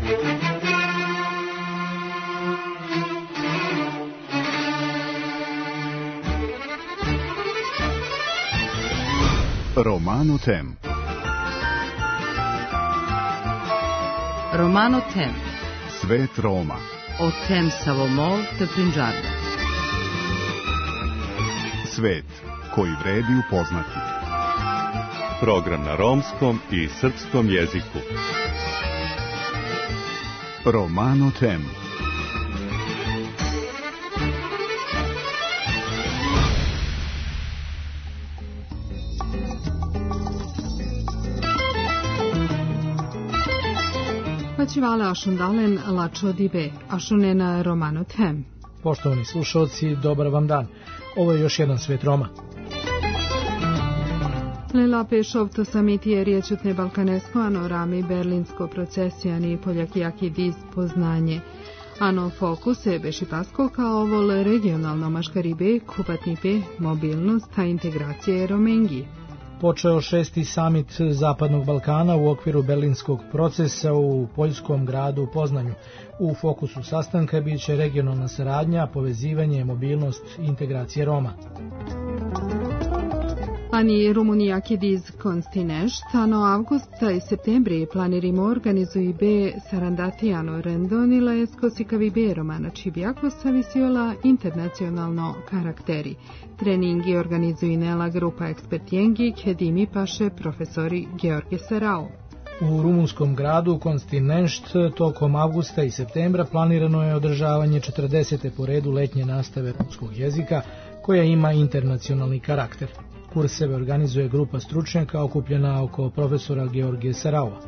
Romano Tem. Romano Tem. Svet Roma. O Tem Savomol te Punjaba. Svet koji vredi upoznati. Program na romskom i srpskom jeziku. Romano Tem. Pačivala ašundalen lačo dibe, ašunena Romano Tem. Poštovani slušalci, dobar vam dan. Ovo je još jedan Svet Roma. Lela pešovto samitije riječutne balkanesko, ano rami berlinsko procesijani poljakijaki diz poznanje. Ano fokus je bešipasko kao ovol regionalno maškaribe, kupatnipe, mobilnost, ta integracije Romengi. Počeo 6. samit Zapadnog Balkana u okviru berlinskog procesa u poljskom gradu Poznanju. U fokusu sastanka biće regionalna saradnja, povezivanje, mobilnost i integracije Roma. Ani Rumunijaki diz kontinešt, ano avgusta i septembri planirimo organizuji be sarandatijano rendonila eskosikavi be Romana Čibijako savisiola internacionalno karakteri. Treningi organizuji nela grupa ekspertijengi kedimi paše profesori George Sarao. U rumunskom gradu Kontinenšt tokom avgusta i septembra planirano je održavanje 40. po redu letnje nastave romskog jezika koja ima internacionalni karakter. Kurseve organizuje grupa stručnjaka okupljena oko profesora George Saraova.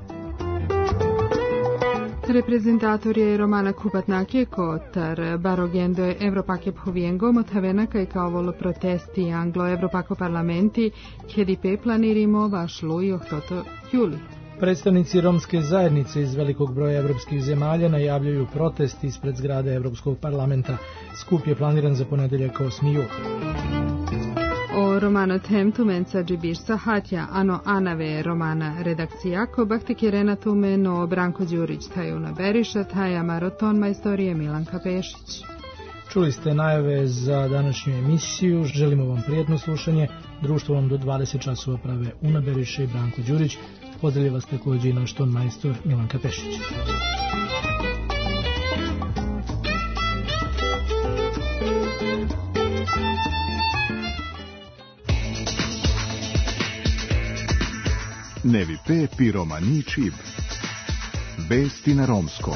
Reprezentator je Romana Kupatnake kotar barogendo je Evropake phoviengo motavenaka i kao volo protesti anglo-evropako parlamenti kjedipe planirimo vašlu i ohtoto juli. Predstavnici romske zajednice iz velikog broja evropskih zemalja najavljaju protest ispred zgrade Evropskog parlamenta. Skup je planiran za ponedeljak 8. jul. O Romano Tem tumenca džibirsa hatja, ano anave Romana redakcija, ko baktike Renatume no Branko Đurić tajuna Beriša, taja Maroton majstorije Milanka Pešić. Čuli ste najave za današnju emisiju, želimo vam prijatno slušanje, društvo vam do 20 časova prave Una Beriša i Branko Đurić, pozdravlja vas također i naš ton majstor Milanka Pešić. Nevi Pepi Romani Čib. Vesti na romskom.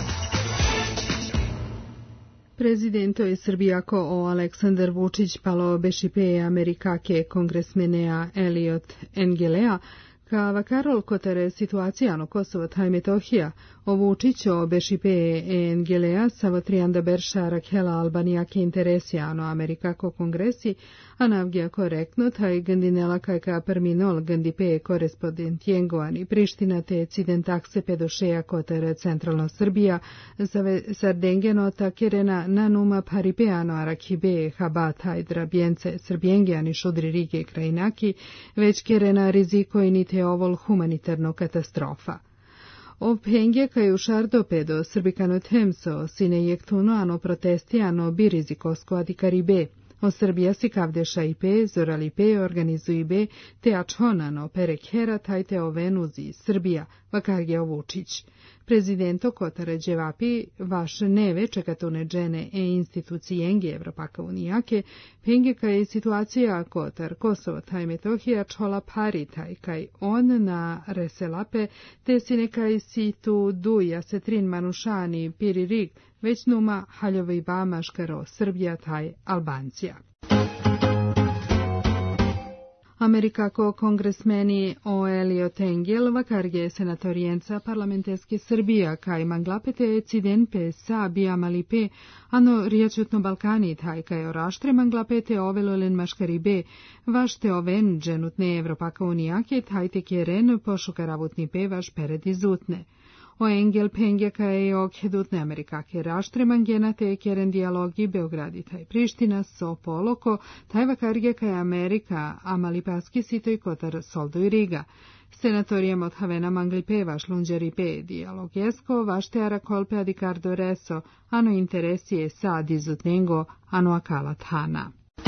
Prezidento je Srbijako o Aleksandar Vučić palo bešipe Amerikake kongresmenea Eliot Engelea, ka vakarol kotere situacijano Kosovo taj Metohija, o Vučićo bešipe Engelea savotrianda berša Rakhela Albanijake interesijano Amerikako kongresi, a navgija korektno taj gandinela kajka perminol gandipe korespondentijengoani Priština te cidentakse pedošeja kotere centralno Srbija, sardengeno takirena nanuma paripeano arakibe habataj drabjence srbjengeani šudri rige krajinaki, već kirena riziko i nite ovol humanitarno katastrofa. O penge kaju šardopedo srbikano temso sine jektuno ano protestijano bi rizikosko adikaribe. O Srbija si kavdeša ipe, zoralipe, organizuibe, te ačhonano perekhera tajte o Venuzi, Srbija, vakarge o Vučić. Prezidento Kotare Đevapi, vaš neve čekatune džene e institucijenge Evropaka unijake, penge kaj je situacija Kotar, Kosovo, taj Metohija, čola pari taj kaj on na reselape, te si nekaj si tu duja se trin manušani piri rig, već numa haljovi bamaškaro Srbija taj Albancija. Amerikako kongresmeni o Eliot Engel vakarge senatorijenca parlamentarske Srbija kaj manglapete ciden pe sa biamalipe ano riječutno Balkani taj kaj oraštre manglapete ovelolen maškaribe vašte oven dženutne Evropaka unijake taj te kjeren pošukaravutni pe vaš pered izutne. O Engel penge kaj okjedutne Amerikake raštre mangena te kjeren dijalogi Beogradi taj Priština so poloko taj vakarge kaj Amerika amalipaski sitoj kotar soldo i Riga. Senatorijem od Havena Manglipe vaš lunđeripe dialogesco vašte aracolpe adicardo reso, ano interesie sa dizutnengo, ano akalat hana.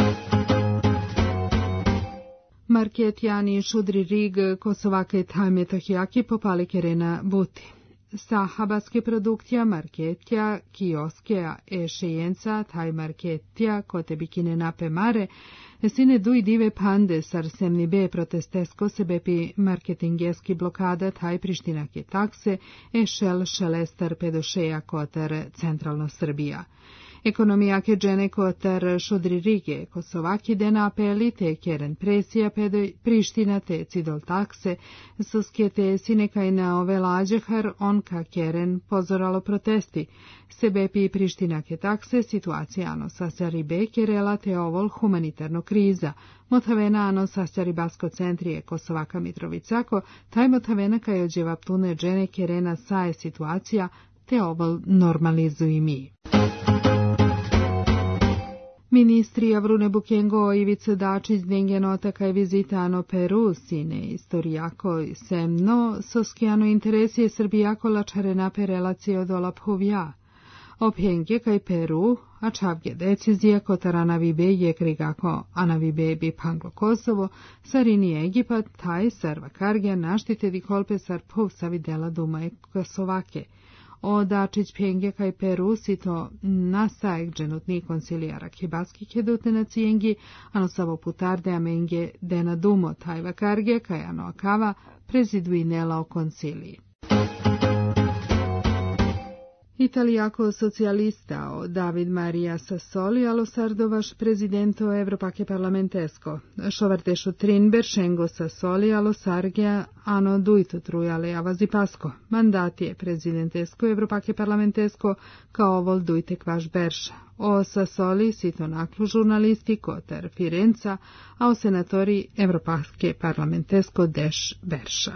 Marketjani šudri rig kosovake tajmetahijaki popali kerena buti. Sa habaske produktja marketja, kioskea šejenca, taj marketja, kote bikine nape mare, sine duj dive pande sar semni be protestesko sebepi marketingeski blokada taj prištinake takse šel šelestar pedošeja kotar centralno Srbija. Ekonomijake džene kotar šudri rige, kosovaki dena apeli te keren presija pedo Priština te cidol takse, suskete sinekaj na ove lađehar on ka keren pozoralo protesti. Sebepi Prištinake takse situacijano sasari be kerela te ovol humanitarno kriza. Motavena ano sasari basko centrije Kosovaka Mitrovicako, taj motavena kaj ođeva ptune džene kerena saje situacija te ovol normalizuj mi. Ministri Avrune Bukengo i Ivica Dačić dnengenota kaj vizitano Peru sine istorijako semno soskijano interesije Srbijako lačarena per relacije od olaphovja. Opjenge kaj Peru, a čavge decizija kotar anavibe je krigako anavibe bi Panglo Kosovo, sarini Egipat, taj sarva kargja naštite di kolpe sar pov savidela duma Kosovake. O Dačić pjenge kaj Peru sito nasajek dženutni koncilijara kibaski kedute na cijengi, ano savo putarde amenge dena dumo tajva karge kaj ano akava preziduinela o konciliji. Italijako socijalista o David Maria Sassoli alo sardovaš prezidento Evropake parlamentesko. Šovardešo Trinber Šengo Sassoli alo sargea ano duito trujale avazi pasko. Mandatije prezidentesko Evropake parlamentesko kao ovol dujte kvaš berša. O Sassoli sito naklu žurnalisti kotar Firenca, a o senatori Evropake parlamentesko deš berša.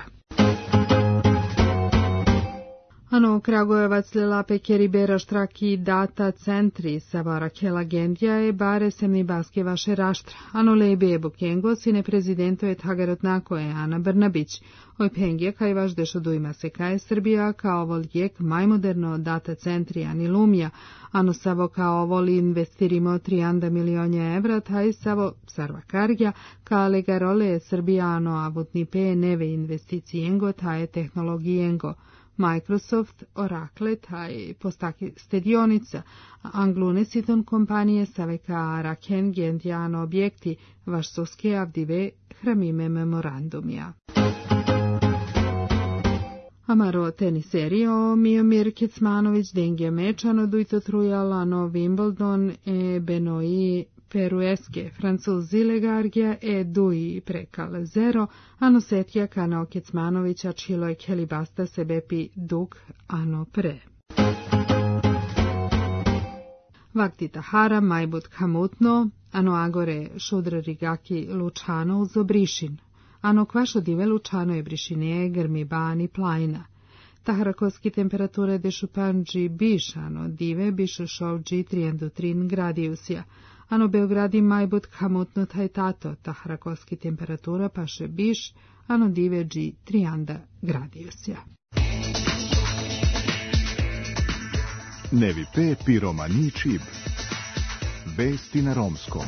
Ano Kragujevac Lelape Keribera štraki data centri Savara Kelagendja je bare semni baske vaše raštra. Ano lebe Bukengo sine prezidento je tagarotnako je Ana Brnabić. Oj pengje kaj vaš dešo dujma se kaj Srbija kao vol jek majmoderno data centri ani lumja. Ano savo kao vol investirimo 300 milionja evra taj savo sarva kargja ka legarole Srbija ano avutni pe neve investicijengo taj tehnologijengo. Microsoft, Oracle, taj postaki stedionica, anglune siton kompanije saveka Raken Gendjano objekti, vaš soske avdive hramime memorandumija. Amaro teniserio Miomir Kecmanović dengje mečano dujto trujala Wimbledon e Benoi Perueske, Francuzi legargija e dui prekal zero, ano setja kanao Kecmanovića čilo je kelibasta sebepi dug ano pre. Vakti Tahara majbut kamutno, ano agore šudre rigaki lučano uzo brišin, ano kvašo dive lučano je brišine grmi bani plajna. Taharakoski temperature de šupanđi biš, ano dive bišu šovđi 3 gradiusija, ano Beogradi majbut kamutno taj tato, taharakoski temperatura paše biš, ano dive dži 3 gradiusija. Nevi pe piromani čib. Vesti na romskom.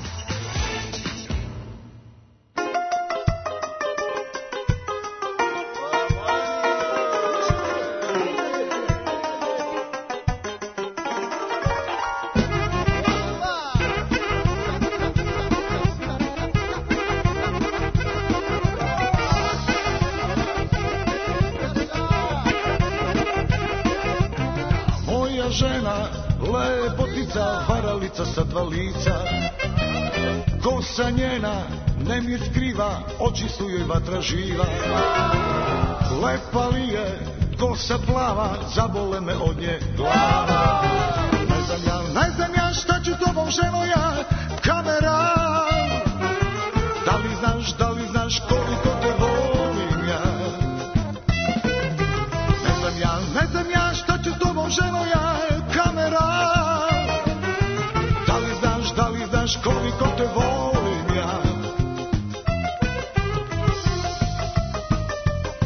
Žena, lepotica, varalica sa 2 lica, kosa njena ne mi skriva, oči su joj vatra živa. Lepa li je, kosa plava, zabole me od nje glava. Ne znam ja šta ću tobom ženo ja, kamera. Da li znaš koliko te volim ja. Ne znam ja šta ću tobom ženo ja, koliko te volim ja.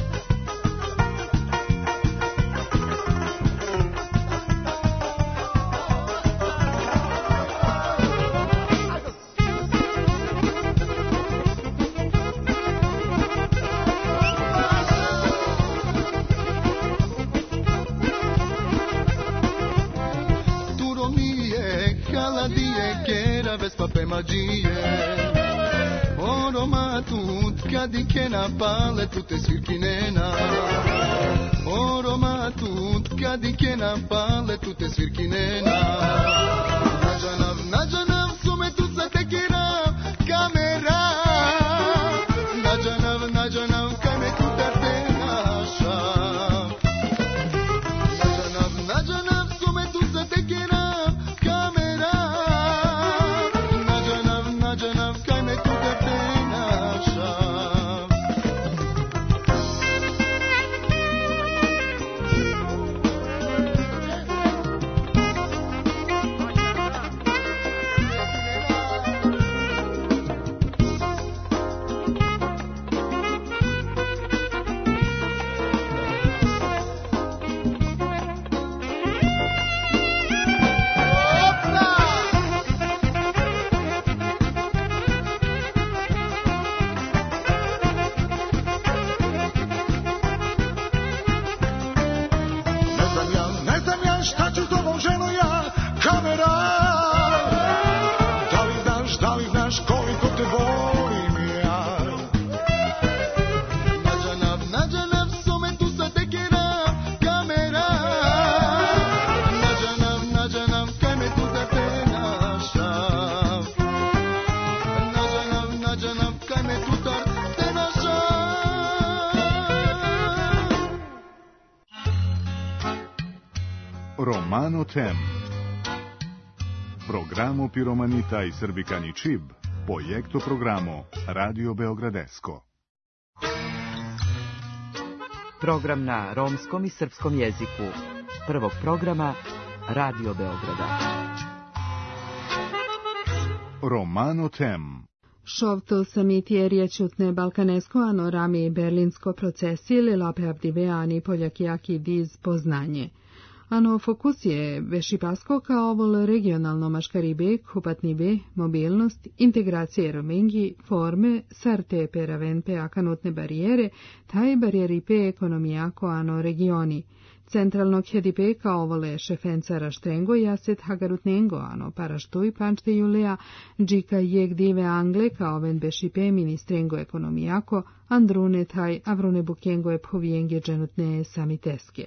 die che era vespa pe magie. O Roma tutka di che na pale tutte svirkinena. O Roma tutka di che na pale tutte svirkinena. Nađanav sume tu sa tekira kamera. Nađanav kaj me tu tarte naša. Nađanav sume tu sa tekira kamera. Nađanav kaj me tu tarte naša. Romano Tem. Programo Piromanita i Srbikani Čib, projekto programo Radio Beogradesko. Program na romskom i srpskom jeziku. Prvog programa Radio Beograda. Romano Tem. Šovto samitierje čutne balkanesko ano rami berlinsko procesi lelape abdiveani poljakijaki diz poznanje. Ano fokus je Bešipasko kao ovol regionalno maškaribe, kupatnibe, mobilnost, integracije romengi, forme, sarte peravenpe akanutne barijere, taj barijeripe ekonomijako ano regioni. Centralno kjedipe kao ovole šefencara štrengo jaset hagarutnengo ano paraštuj pančte julea, džika jeg dive angle kao ven Bešipe ministrengo ekonomijako, andrune taj avrune bukengo je povijenge dženutne samiteske.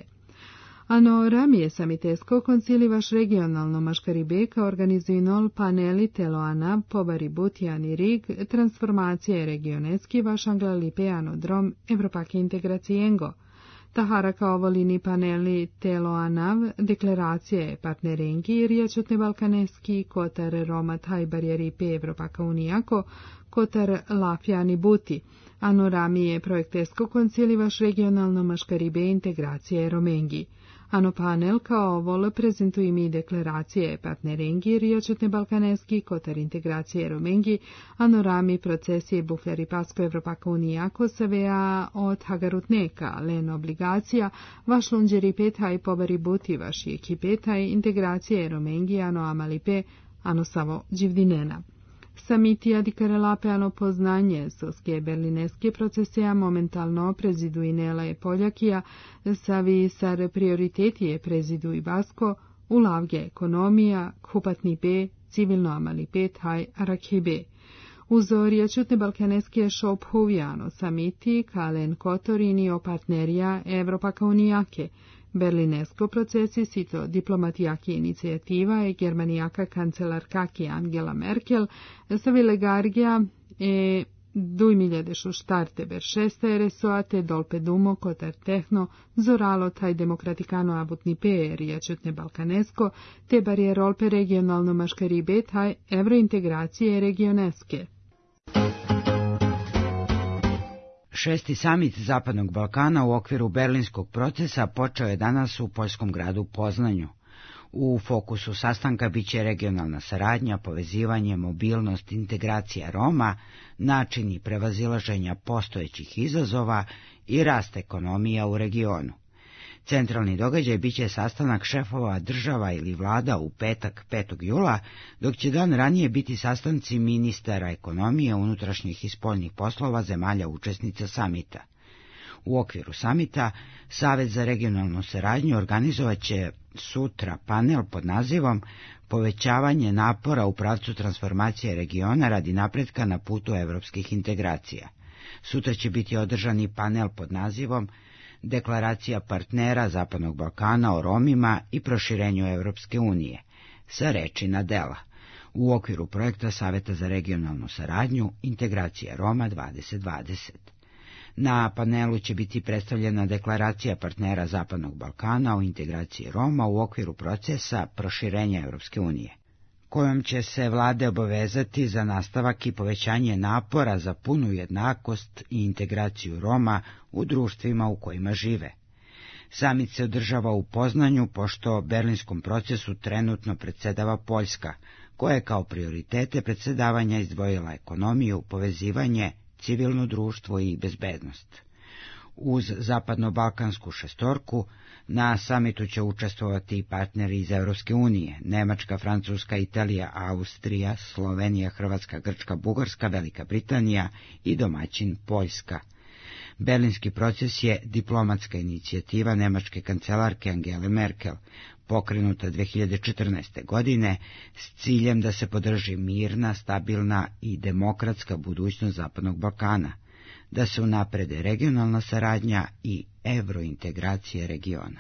Ano ramije samitesko koncilivaš regionalno maškaribeka organizuinol paneli teloana pobaributjani rig transformacije regionetski vaš anglalipeano drom Evropake integracijengo. Tahara kao volini paneli teloanav deklaracije partnerengi riječutne balkaneski kotar Roma taj barijeripe Evropaka unijako kotar lafjani buti. Ano ramije projektesko koncilivaš regionalno maškaribe integracije romengi. Ano panel kao vol prezentuje mi deklaracije partnerengi riječutne balkaneski kotar integracije romengi, ano rami procesije buferi pasko Evropaka unijako savea od hagarutneka, len obligacija, vaš lunđeri petaj pobari buti vaši ekipetaj integracije romengi, ano amalipe, ano savo dživdinena. Samitija di karelape ano poznanje soske berlineske procesija momentalno preziduinela je Poljakija, savi sar prioritetije prezidu i Basko, ulavge ekonomija, kupatni be, civilno amali pet haj arakhi be. Uzorija čutne balkaneske šop huvijano samiti kalen kotorini o partnerija Evropaka unijake, berlinesko procesi sito diplomatijaki inicijativa e germanijaka kancelarkaki Angela Merkel savile gargija e 2016 beršesta resoate dolpe dumo kotar tehno zoralo taj demokratikano abutni pe riječutne balkanesko te barijerolpe regionalno maškaribe taj evrointegracije regioneske. Šesti samit Zapadnog Balkana u okviru berlinskog procesa počeo je danas u poljskom gradu Poznanju. U fokusu sastanka biće regionalna saradnja, povezivanje, mobilnost, integracija Roma, načini prevazilaženja postojećih izazova i rast ekonomija u regionu. Centralni događaj biće sastanak šefova država ili vlada u petak 5. jula, dok će dan ranije biti sastanci ministara ekonomije, unutrašnjih i spoljnih poslova zemalja učesnica samita. U okviru samita Savet za regionalnu saradnju organizovat će sutra panel pod nazivom Povećavanje napora u pravcu transformacije regiona radi napretka na putu evropskih integracija. Sutra će biti održan i panel pod nazivom Deklaracija partnera Zapadnog Balkana o Romima i proširenju Evropske unije, sa reči na dela, u okviru projekta Saveta za regionalnu saradnju Integracija Roma 2020. Na panelu će biti predstavljena Deklaracija partnera Zapadnog Balkana o integraciji Roma u okviru procesa proširenja Evropske unije, kojom će se vlade obavezati za nastavak i povećanje napora za punu jednakost i integraciju Roma u društvima u kojima žive. Samit se održava u Poznanju, pošto berlinskom procesu trenutno predsedava Poljska, koja je kao prioritete predsedavanja izdvojila ekonomiju, povezivanje, civilno društvo i bezbednost. Uz zapadno-balkansku šestorku, na samitu će učestvovati i partneri iz Evropske unije, Nemačka, Francuska, Italija, Austrija, Slovenija, Hrvatska, Grčka, Bugarska, Velika Britanija i domaćin Poljska. Berlinski proces je diplomatska inicijativa nemačke kancelarke Angele Merkel, pokrenuta 2014. godine s ciljem da se podrži mirna, stabilna i demokratska budućnost Zapadnog Balkana, da se unaprede regionalna saradnja i evrointegracije regiona.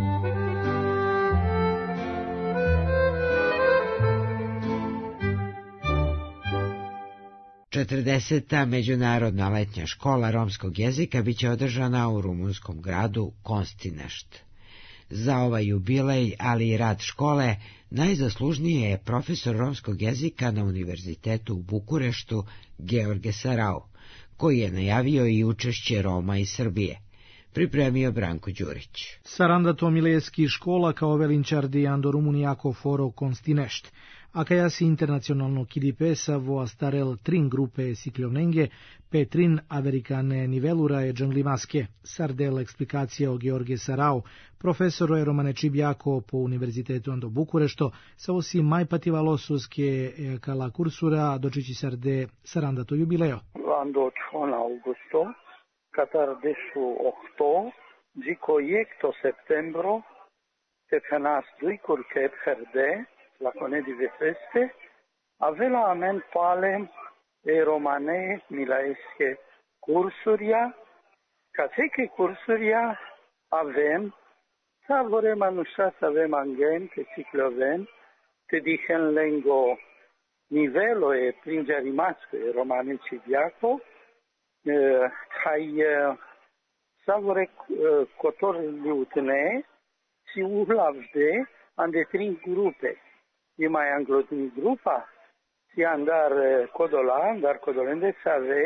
Četrdeseta međunarodna letnja škola romskog jezika biće održana u rumunskom gradu Kostinešt. Za ovaj jubilej, ali i rad škole, najzaslužniji je profesor romskog jezika na Univerzitetu u Bukureštu George Sarau, koji je najavio i učešće Roma iz Srbije. Pripremio Branko Đurić. Sarandato Milejski škola kao velinčardi Rumunijako foro Kostinešt. Akajasi internacionalno kidipesa vo starel trin grupe siklovnenge, petrin amerikane nivelura e džanglimaske, sardel eksplikacija o George Sarau, profesoro je Romane Čibjako po Univerzitetu Ando Bukurešto, sa osi majpativalo suske kala kursura dočići sarde sarandato jubileo. Ando čona augusto, katar dešu ohto, džiko jekto septembro, te penas duikurke perde, la conedi vefeste, avela amen pale e romane milaesche cursuria, cateke cursuria avem, savore manusas avem angen, te cicloven, te dichen lengo nivelo e pringerimasco e romane cibiaco, hai savore cotor liutne, si uhlavde ande trin grupe. Ima je anglotni grupa, si andar kodolende save,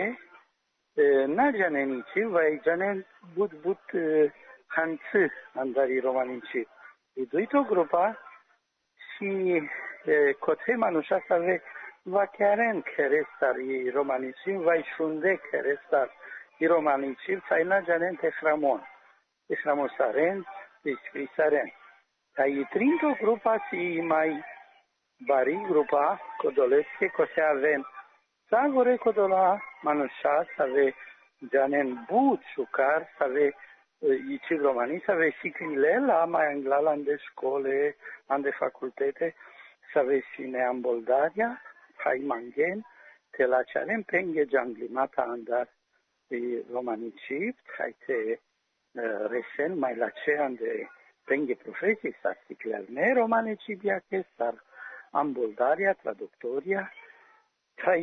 nađanenici, vajđanen but hanci andari romanici. I duito grupa, si kote manuša save vakaren kerestar i romanici, vajšunde kerestar i romanici, saj nađanen te hramon. Te hramosaren, te skrisaren. Ta i trinto grupa si imaj bari grupa kodoleske ko se avem savore kodola manusha save janen but sukar save ichi romani save sikrilela mai anglala ande școle ande facultete save sine amboldaria hai mangen te la charem penge janglimata andar i romanici hai te resen mai la ce ande penge profesii sa sikrielne romanici biache sar amboldaria, traductoria, tai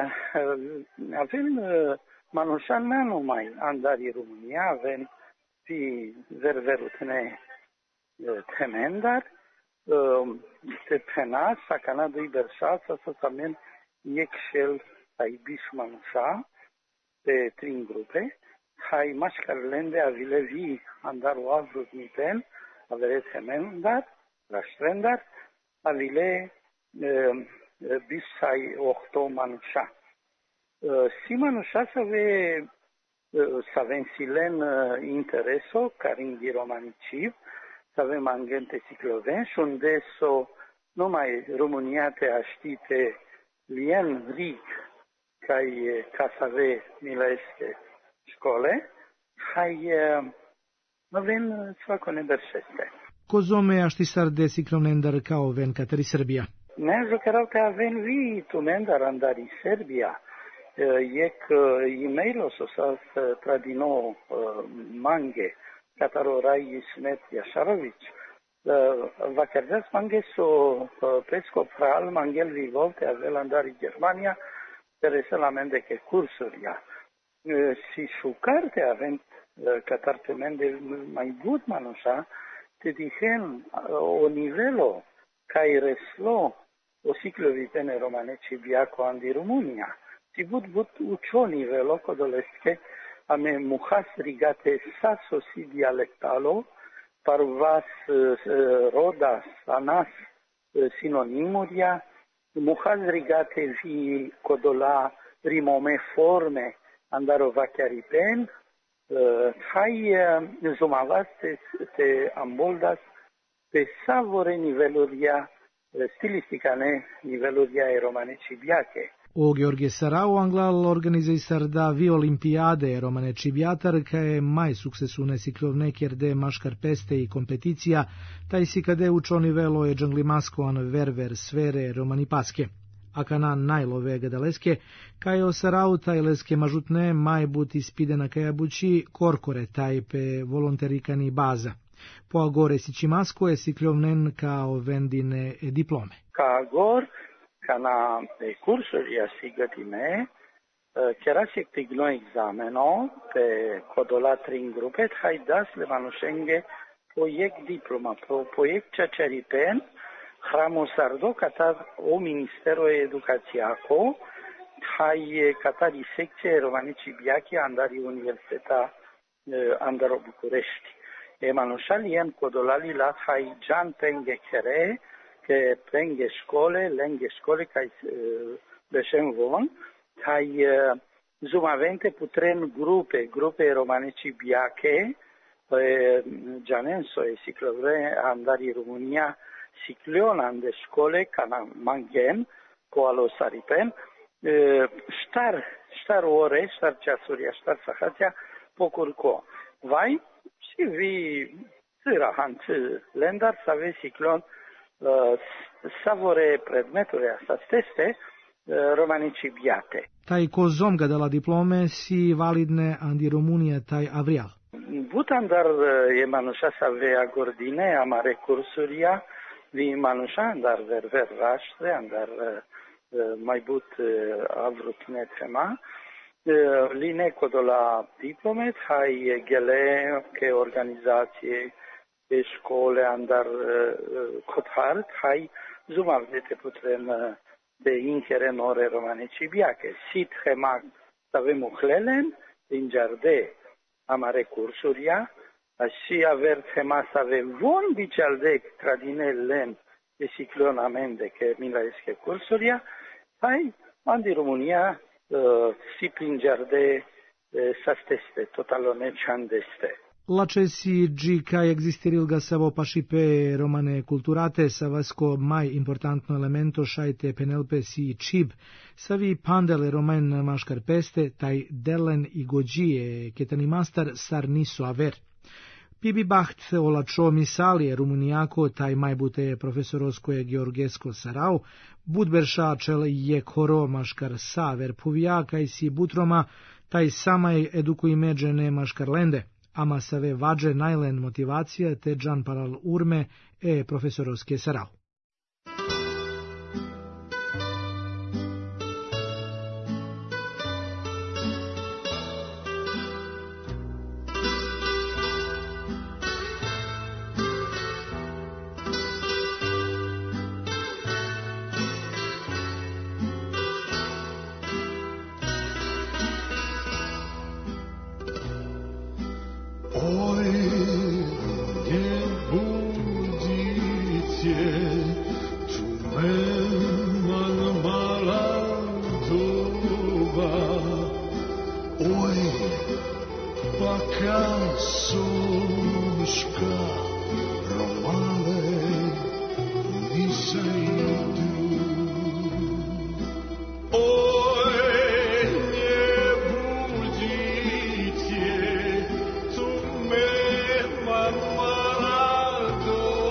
avem manushan nu numai andari România, avem fi ververutne temendar, te pena, sakana dui bersa, să samen iexel ai biș manusha, pe trin grupe, hai mașcarlende avile vi andar oavrut miten, avere temendar, rastrendar, avile bisai ohto manusha. Si manusha savem silen intereso, caringi romaniciv, savem angente cicloven, șundeso numai România te aștite lien rig ca save milaesche școle, hai avem svakone berșeste. Cozome ashtisar de ciclonendar kao ven katari Srbija. Ne žokerao ka ven vi tumendar andari Serbia. Jek e-mailo so sas tradino mange kataro rai Smet Jašarović. Vakardas mange so pesco pral mangel vivolte avel andari Germania intereselamente che cursuria. Si șucarte avem catartemende mai gut manușa, te dihen o nivelo kai reslo o ciclo vitene romaneci biaco andi Rumunia. Si but ucio nivelo codolesche ame muhas rigate saso si dialectalo parvas rodas anas sinonimuria muhas rigate vi codola rimome forme andaro vachiaripen hai zumavas te amboldas pe savore niveluria stilisticane niveluria e romaneci biache. O Gheorghe Sarau anglal organizisar da vi olimpiade romaneci biatar kae mai succesune ciclovnecher de maškar peste i kompeticija, taj si kade učo nivelo e džanglimaskoan verver sfere romanipaske. Akana najlove gadaleske, kae o Sarau tajleske mažutne mai but ispidena kae bući korkore taj pe volonterikani baza. Po agore si čimasko je ciclovnen kao vendine diplome. Ca agor, ca na cursuria sigatime, chiar si tigno exameno pe codolatri in grupet, hai das le manușenge proiect diploma, proiect ceceripen, hramo sardo, catar o Ministero Educațiaco, hai catari secție romanici biachi andari Universiteta andaro București. E manușalien codolali la hai Gian Penghe Chere, che prenge lenghe școle, kai beșem von, hai zumavente putren grupe romanici biache, Gianenso e ciclovre andari România, cicleon de școle, cana mangen, coalo saripen, ștar ore, ștar ceasuria, ștar sahația, pocurco. Vai, și vi țâra lendar să aveți ciclon savore predmeturi asta teste romanici biate. Taj kozomga de la diplome si validne andi Romunia taj avrial. Butandar e manușa să avea gordine, amare cursuria, vi manușa andar verver raștre, andar mai but avrutne tema, line codola diplomet, hai gele, che organizație, de școle andar cothart, hai zumavdete putrem de inchere nore romanici biache. Sit hemag să avem uhlelen, din jarde amare cursuria, și aver hema să avem von bicialde tradinelen de ciclonamende, că mila esche cursuria, hai andi România si prin jarde sasteste, totalone ciandeste. Lače si džika existirilga savo pašipe romane kulturate sa vasko mai importantno elemento šajte penelpe si čib, savi pandele roman maškar peste, taj delen i gođije ketani mastar sar niso aver. Pibi baht olačo misalije rumunijako taj majbute profesorosko je Gheorghesko Sarau, budberša čel je koro maškar saver puvijaka i si butroma, taj samaj edukuj međene maškar lende. Ama save vađe najlen motivacija te džan paral urme profesorovske Sarau. Mama,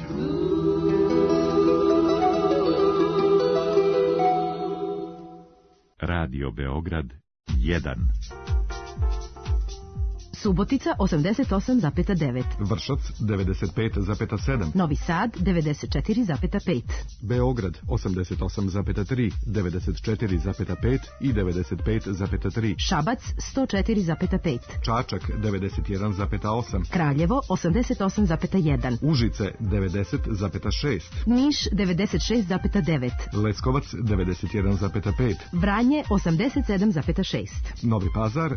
Radio Beograd 1. Subotica 88,9. Vršac 95,7. Novi Sad 94,5. Beograd 88,3, 94,5 i 95,3. Šabac 104,5. Čačak 91,8. Kraljevo 88,1. Užice 90,6. Niš 96,9. Leskovac 91,5. Vranje 87,6. Novi Pazar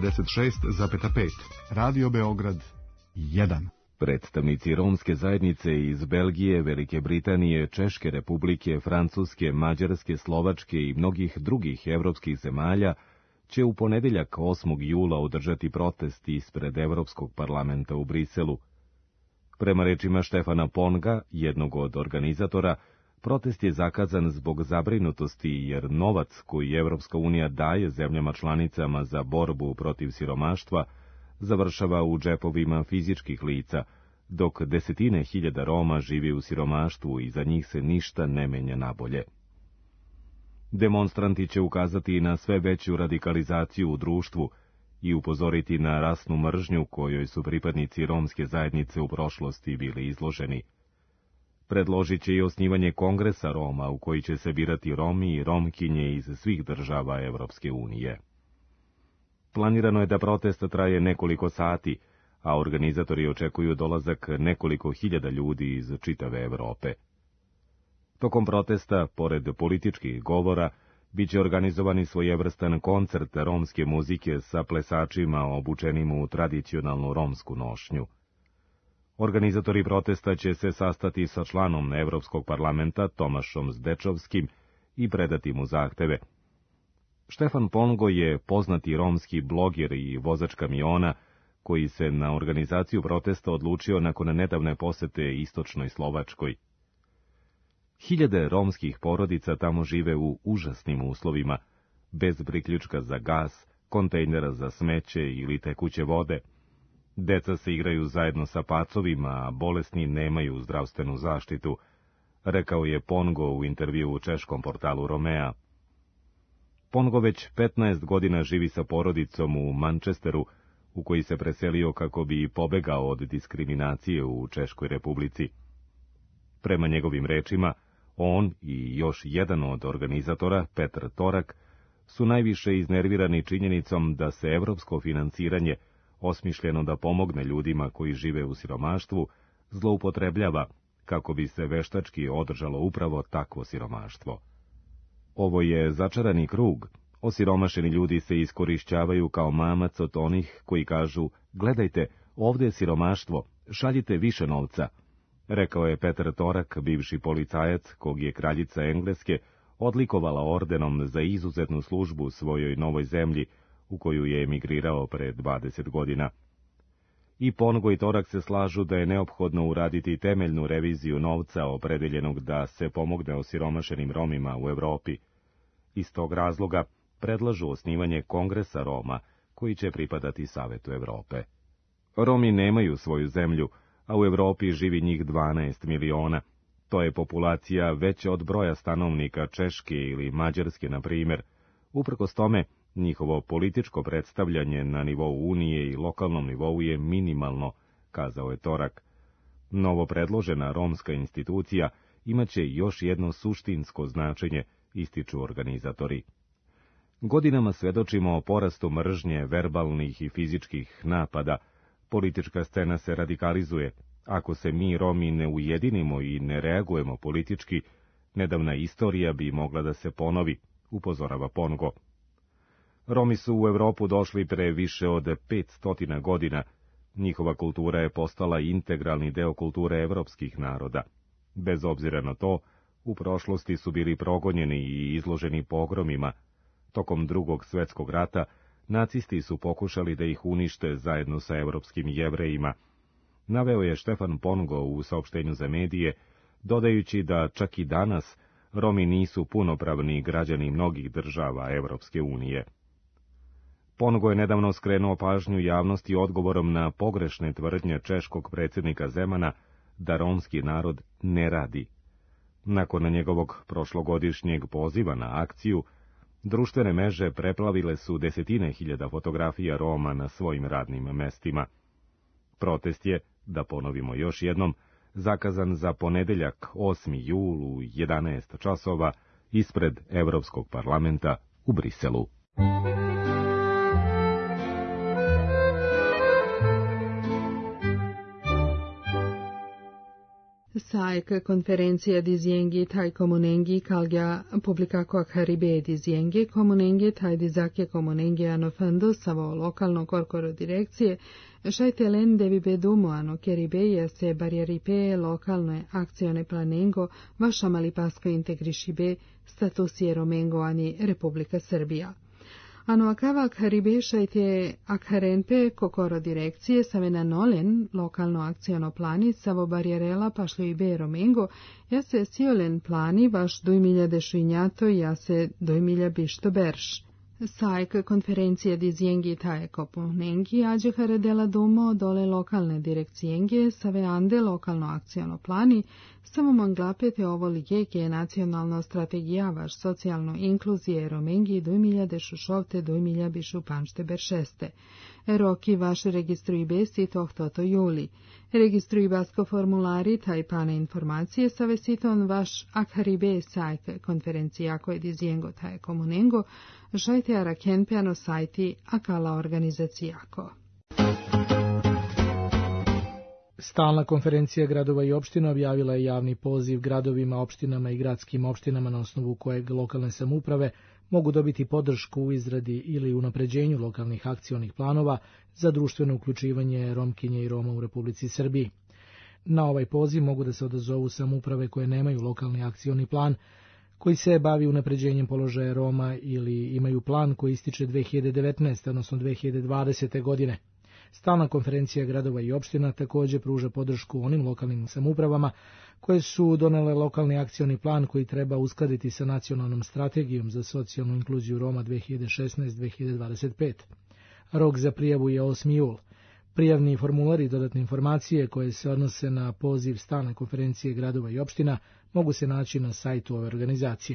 96,5. Radio Beograd 1. Predstavnici romske zajednice iz Belgije, Velike Britanije, Češke republike, Francuske, Mađarske, Slovačke i mnogih drugih evropskih zemalja će u ponedeljak 8. jula održati protest ispred Evropskog parlamenta u Briselu. Prema rečima Štefana Ponga, jednog od organizatora, protest je zakazan zbog zabrinutosti jer novac koji Evropska unija daje zemljama članicama za borbu protiv siromaštva završava u džepovima fizičkih lica, dok desetine hiljada Roma živi u siromaštvu i za njih se ništa ne menja nabolje. Demonstranti će ukazati na sve veću radikalizaciju u društvu i upozoriti na rasnu mržnju kojoj su pripadnici romske zajednice u prošlosti bili izloženi. Predložit će i osnivanje Kongresa Roma u koji će se birati Romi i Romkinje iz svih država Evropske unije. Planirano je da protest traje nekoliko sati, a organizatori očekuju dolazak nekoliko hiljada ljudi iz čitave Evrope. Tokom protesta, pored političkih govora, biće organizovani svojevrstan koncert romske muzike sa plesačima obučenim u tradicionalnu romsku nošnju. Organizatori protesta će se sastati sa članom Evropskog parlamenta Tomašom Zdečovskim i predati mu zahteve. Štefan Pongo je poznati romski bloger i vozač kamiona koji se na organizaciju protesta odlučio nakon nedavne posete istočnoj Slovačkoj. Hiljade romskih porodica tamo žive u užasnim uslovima, bez priključka za gas, kontejnera za smeće ili tekuće vode. Deca se igraju zajedno sa pacovima, a bolesni nemaju zdravstvenu zaštitu, rekao je Pongo u intervju u češkom portalu Romea. Pongo već 15 godina živi sa porodicom u Manchesteru, u koji se preselio kako bi pobegao od diskriminacije u Češkoj republici. Prema njegovim rečima, on i još jedan od organizatora, Petr Torak, su najviše iznervirani činjenicom da se evropsko financiranje, osmišljeno da pomogne ljudima koji žive u siromaštvu, zloupotrebljava kako bi se veštački održalo upravo takvo siromaštvo. Ovo je začarani krug. Osiromašeni ljudi se iskorišćavaju kao mamac od onih koji kažu: gledajte, ovdje je siromaštvo, šaljite više novca, rekao je Petr Torak, bivši policajac kog je kraljica Engleske odlikovala ordenom za izuzetnu službu svojoj novoj zemlji, u koju je emigrirao pre 20 godina. I Pongo i Torak se slažu da je neophodno uraditi temeljnu reviziju novca opredeljenog da se pomogne osiromašenim Romima u Evropi. Iz tog razloga predlažu osnivanje Kongresa Roma, koji će pripadati Savetu Evrope. Romi nemaju svoju zemlju, a u Evropi živi njih 12 miliona. To je populacija veća od broja stanovnika Češke ili Mađarske, na primjer. Uprkos tome, njihovo političko predstavljanje na nivou Unije i lokalnom nivou je minimalno, kazao je Torak. Novo predložena romska institucija imaće još jedno suštinsko značenje, ističu organizatori. Godinama svedočimo o porastu mržnje, verbalnih i fizičkih napada. Politička scena se radikalizuje. Ako se mi Romi ne ujedinimo i ne reagujemo politički, nedavna istorija bi mogla da se ponovi, upozorava Pongo. Romi su u Evropu došli pre više od 500 godina. Njihova kultura je postala integralni deo kulture evropskih naroda. Bez obzira na to, u prošlosti su bili progonjeni i izloženi pogromima. Tokom Drugog svjetskog rata, nacisti su pokušali da ih unište zajedno sa evropskim Jevrejima. Naveo je Štefan Pongo u saopštenju za medije, dodajući da čak i danas Romi nisu punopravni građani mnogih država Evropske unije. Pongo je nedavno skrenuo pažnju javnosti odgovorom na pogrešne tvrdnje češkog predsjednika Zemana da romski narod ne radi. Nakon njegovog prošlogodišnjeg poziva na akciju, društvene mreže preplavile su desetine hiljada fotografija Roma na svojim radnim mestima. Protest je, da ponovimo još jednom, zakazan za ponedeljak 8. jul u 11 časova ispred Evropskog parlamenta u Briselu. SAEK konferencija dizjengi taj komunengi kalgja publikako akaribe dizjengi komunengi taj dizake komunengi anofando savo lokalno korkoro direkcije šajtelen devi bedumo ano keribeja se barjeripe lokalne akcione planengo vaša malipasko integrišibe statusije romengo ani Republika Srbija. Ano akava akharibe šajte akharenpe kokoro direkcije savena nolen lokalno akciono plani savo barjerela pašlo i be romengo ja se siolen plani vaš 2000 ja se 2000 berš. SAEK konferencija dizjengi taje kopunengi ađe haredela domo dole lokalne direkcijenge save ande lokalno akciono plani samo manglapete ovo ligeke nacionalno strategija vaš socijalno inkluzije romengi 2006 panšte beršeste. Roki vaš registruj besi tohtoto juli. Registruj basko formulari taj pane informacije save siton vaš akharibe SAEK konferencija koje dizjengo taje komunengo žajte arakenpeano sajti akala organizacijako. Stalna konferencija gradova i opština objavila je javni poziv gradovima, opštinama i gradskim opštinama na osnovu kojeg lokalne samouprave mogu dobiti podršku u izradi ili unapređenju lokalnih akcionih planova za društveno uključivanje Romkinje i Roma u Republici Srbiji. Na ovaj poziv mogu da se odazovu samouprave koje nemaju lokalni akcioni plan, koji se bavi unapređenjem položaja Roma ili imaju plan koji ističe 2019. odnosno 2020. godine. Stalna konferencija gradova i opština također pruža podršku onim lokalnim samoupravama koje su donele lokalni akcioni plan koji treba uskladiti sa nacionalnom strategijom za socijalnu inkluziju Roma 2016-2025. Rok za prijavu je 8. jul. Prijavni formulari i dodatne informacije koje se odnose na poziv stalne konferencije gradova i opština mogu se naći na sajtu ove organizacije.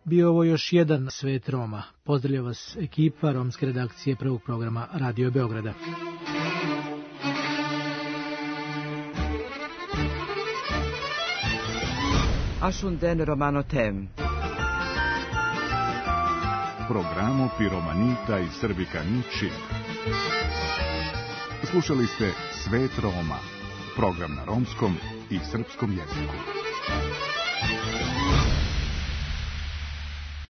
Bio ovo još jedan Svet Roma. Pozdravlja vas ekipa romske redakcije prvog programa Radio Beograda. Ashunden Romano Tem. Programo Piromanita i Srbikani Čib. Slušali ste Svet Roma, program na romskom i srpskom jeziku.